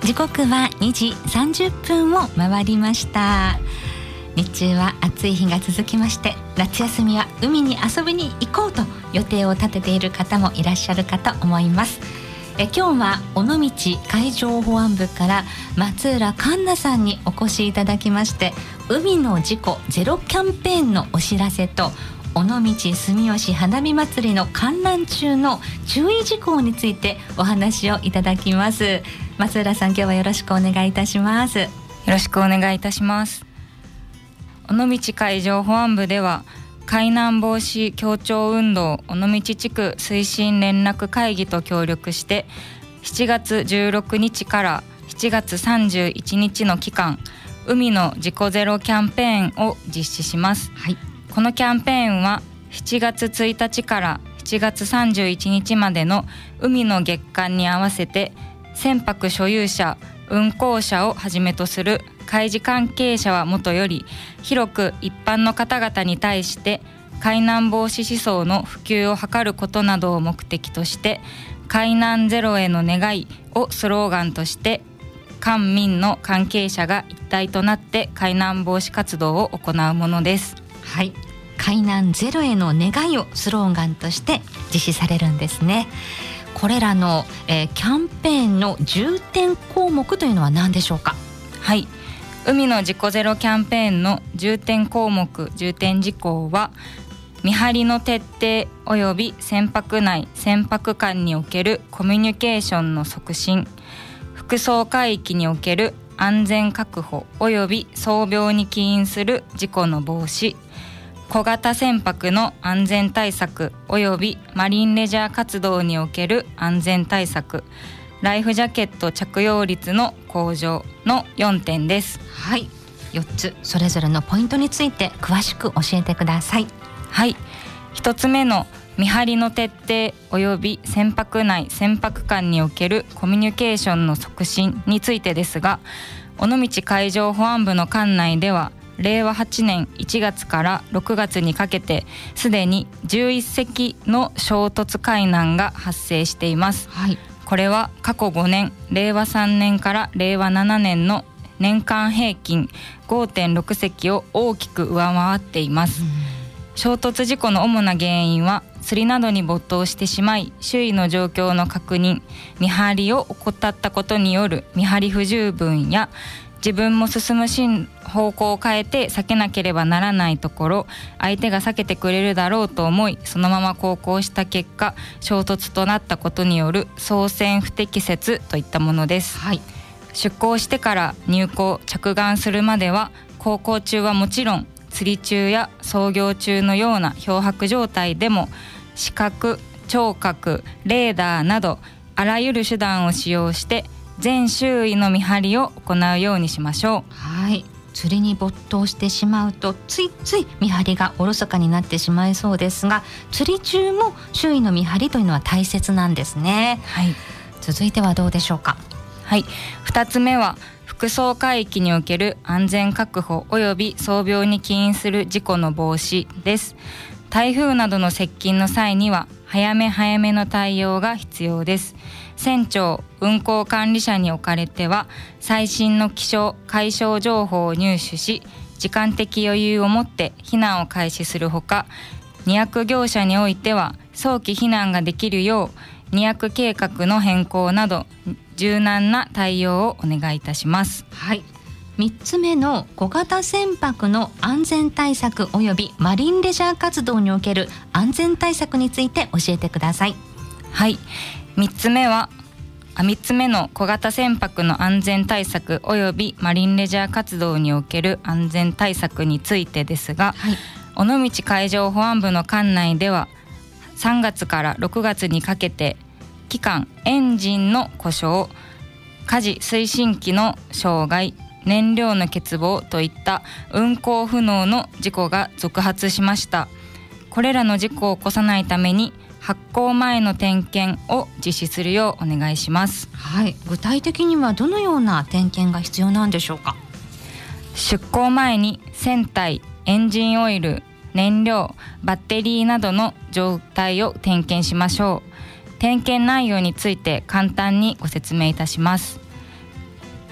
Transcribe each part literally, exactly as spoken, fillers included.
時刻はにじさんじゅっぷんを回りました。日中は暑い日が続きまして、夏休みは海に遊びに行こうと予定を立てている方もいらっしゃるかと思います。え今日は尾道海上保安部から松浦環奈さんにお越しいただきまして、海の事故ゼロキャンペーンのお知らせと尾道住吉花火祭りの観覧中の注意事項についてお話をいただきます。松浦さん、今日はよろしくお願いいたします。 よろしくお願いいたします。尾道海上保安部では海難防止協調運動尾道地区推進連絡会議と協力してしちがつじゅうろくにちからしちがつさんじゅういちにちの期間、海の事故ゼロキャンペーンを実施します、はい、このキャンペーンはしちがつついたちからしちがつさんじゅういちにちまでの海の月間に合わせて船舶所有者、運航者をはじめとする海事関係者はもとより広く一般の方々に対して海難防止思想の普及を図ることなどを目的として海難ゼロへの願いをスローガンとして官民の関係者が一体となって海難防止活動を行うものです。 はい、海難ゼロへの願いをスローガンとして実施されるんですね。これらの、えー、キャンペーンの重点項目というのは何でしょうか。 はい、海の事故ゼロキャンペーンの重点項目重点事項は見張りの徹底および船舶内船舶間におけるコミュニケーションの促進、複層海域における安全確保および操業に起因する事故の防止、小型船舶の安全対策およびマリンレジャー活動における安全対策、ライフジャケット着用率の向上のよんてんです。 はい、よっつそれぞれのポイントについて詳しく教えてください。 はい、ひとつめの見張りの徹底および船舶内船舶間におけるコミュニケーションの促進についてですが、尾道海上保安部の管内ではれいわはちねんいちがつからろくがつにかけてすでにじゅういっせきの衝突海難が発生しています、はい、これは過去ごねんれいわさんねんかられいわななねんの年間平均 ごてんろくせきを大きく上回っています。衝突事故の主な原因は釣りなどに没頭してしまい周囲の状況の確認、見張りを怠ったことによる見張り不十分や自分も進む方向を変えて避けなければならないところ相手が避けてくれるだろうと思いそのまま航行した結果衝突となったことによる操船不適切といったものです、はい、出港してから入港着岸するまでは航行中はもちろん釣り中や操業中のような漂白状態でも視覚、聴覚、レーダーなどあらゆる手段を使用して全周囲の見張りを行うようにしましょう。 はい、釣りに没頭してしまうとついつい見張りがおろそかになってしまいそうですが、釣り中も周囲の見張りというのは大切なんですね、はい、続いてはどうでしょうか。 はい、ふたつめは複層海域における安全確保および操業に起因する事故の防止です。台風などの接近の際には早め早めの対応が必要です。船長、運航管理者におかれては最新の気象・海象情報を入手し時間的余裕を持って避難を開始するほか、荷役業者においては早期避難ができるよう荷役計画の変更など柔軟な対応をお願いいたします。 はい、みっつめの小型船舶の安全対策およびマリンレジャー活動における安全対策について教えてください。 はい、みっつめはあみっつめの小型船舶の安全対策およびマリンレジャー活動における安全対策についてですが、はい、尾道海上保安部の管内ではさんがつからろくがつにかけて期間エンジンの故障、舵推進機の障害、燃料の欠乏といった運航不能の事故が続発しました。これらの事故を起こさないために発航前の点検を実施するようお願いします。 はい、具体的にはどのような点検が必要なんでしょうか。 出航前に船体、エンジンオイル、燃料、バッテリーなどの状態を点検しましょう。点検内容について簡単にご説明いたします。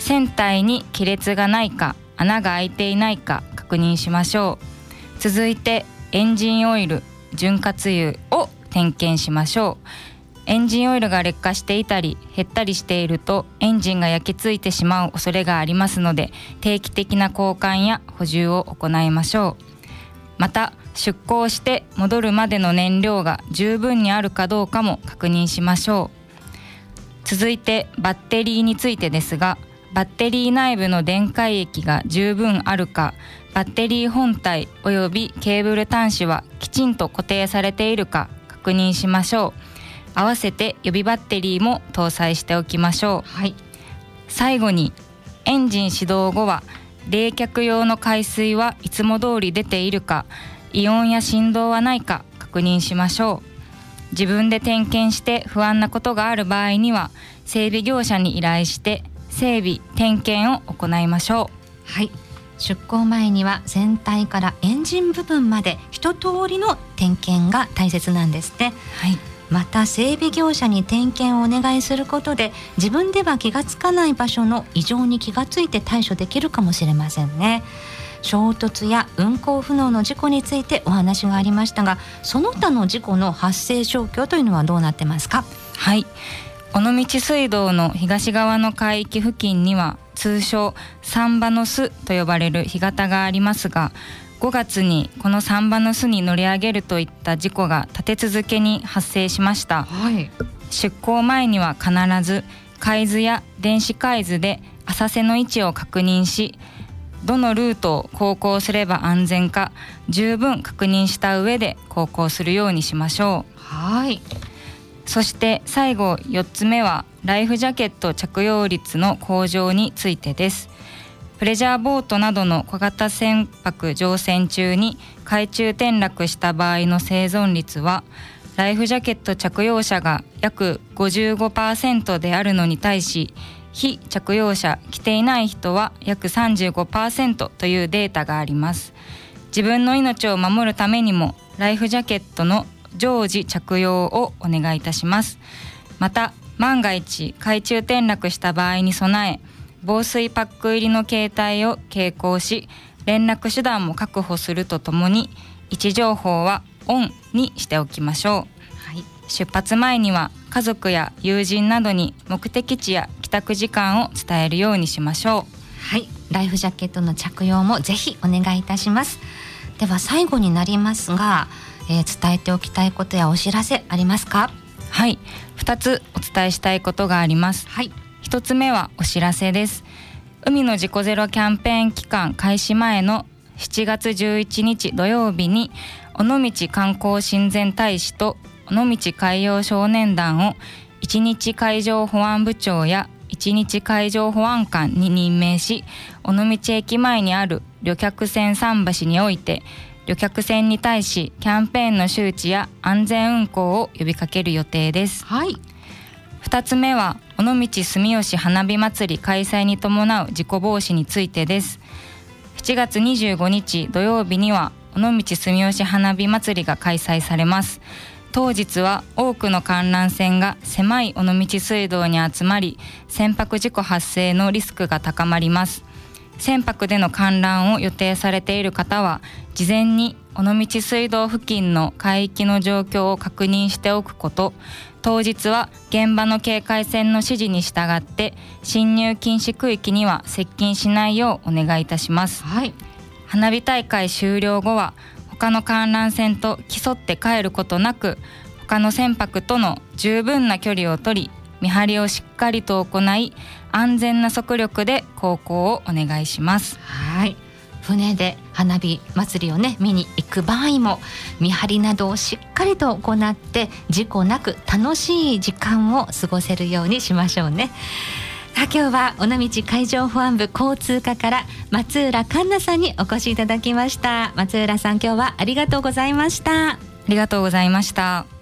船体に亀裂がないか穴が開いていないか確認しましょう。続いてエンジンオイル、潤滑油を点検しましょう。エンジンオイルが劣化していたり減ったりしているとエンジンが焼き付いてしまう恐れがありますので、定期的な交換や補充を行いましょう。また出港して戻るまでの燃料が十分にあるかどうかも確認しましょう。続いてバッテリーについてですが、バッテリー内部の電解液が十分あるか、バッテリー本体およびケーブル端子はきちんと固定されているか確認しましょう。合わせて予備バッテリーも搭載しておきましょう。はい、最後にエンジン始動後は冷却用の海水はいつも通り出ているか、異音や振動はないか確認しましょう。自分で点検して不安なことがある場合には整備業者に依頼して整備点検を行いましょう。 はい、出港前には船体からエンジン部分まで一通りの点検が大切なんですね。はい、また整備業者に点検をお願いすることで自分では気がつかない場所の異常に気がついて対処できるかもしれませんね。衝突や運航不能の事故についてお話がありましたが、その他の事故の発生状況というのはどうなってますか？ はい、尾道水道の東側の海域付近には通称サンバの巣と呼ばれる干潟がありますが、ごがつにこのサンバの巣に乗り上げるといった事故が立て続けに発生しました。はい、出港前には必ず海図や電子海図で浅瀬の位置を確認し、どのルートを航行すれば安全か十分確認した上で航行するようにしましょう。はい、そして最後よっつ目はライフジャケット着用率の向上についてです。プレジャーボートなどの小型船舶乗船中に海中転落した場合の生存率はライフジャケット着用者が約 ごじゅうごパーセント であるのに対し、非着用者着ていない人は約 さんじゅうごパーセント というデータがあります。自分の命を守るためにもライフジャケットの常時着用をお願いいたします。また万が一海中転落した場合に備え、防水パック入りの携帯を携行し、連絡手段も確保するとともに位置情報はオンにしておきましょう。はい、出発前には家族や友人などに目的地や帰宅時間を伝えるようにしましょう。 はい、ライフジャケットの着用もぜひお願いいたします。では最後になりますが、えー、伝えておきたいことやお知らせありますか？ はい、ふたつお伝えしたいことがあります。はい、ひとつめはお知らせです。海の事故ゼロキャンペーン期間開始前のしちがつじゅういちにち土曜日に尾道観光親善大使と尾道海洋少年団をいちにち海上保安部長やいちにち海上保安官に任命し、尾道駅前にある旅客船桟橋において旅客船に対しキャンペーンの周知や安全運航を呼びかける予定です。はい、ふたつめは尾道住吉花火祭り開催に伴う事故防止についてです。しちがつにじゅうごにち土曜日には尾道住吉花火祭りが開催されます。当日は多くの観覧船が狭い尾道水道に集まり、船舶事故発生のリスクが高まります。船舶での観覧を予定されている方は事前に尾道水道付近の海域の状況を確認しておくこと、当日は現場の警戒線の指示に従って進入禁止区域には接近しないようお願いいたします。はい、花火大会終了後は他の観覧船と競って帰ることなく、他の船舶との十分な距離を取り、見張りをしっかりと行い、安全な速力で航行をお願いします。 はい、船で花火祭りをね見に行く場合も見張りなどをしっかりと行って事故なく楽しい時間を過ごせるようにしましょうね。さあ今日は尾道海上保安部交通課から松浦環奈さんにお越しいただきました。松浦さん、今日はありがとうございました。 ありがとうございました。